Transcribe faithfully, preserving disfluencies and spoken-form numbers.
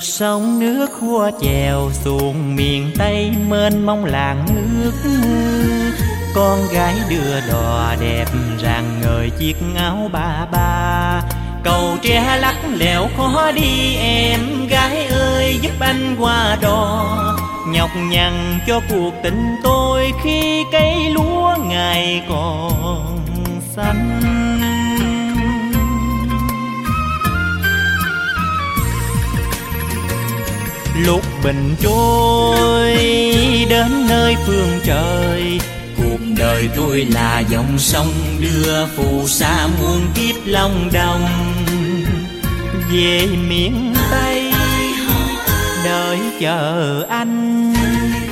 Sông nước khua chèo xuống miền Tây mênh mông làng nước. Con gái đưa đò đẹp rạng ngời chiếc áo ba ba. Cầu tre lắc lẻo khó đi em gái ơi, giúp anh qua đò nhọc nhằn cho cuộc tình tôi khi cây lúa ngày còn xanh. Lúc bình trôi đến nơi phương trời, cuộc đời tôi là dòng sông đưa phù sa muôn kiếp long đồng. Về miền Tây đợi chờ anh.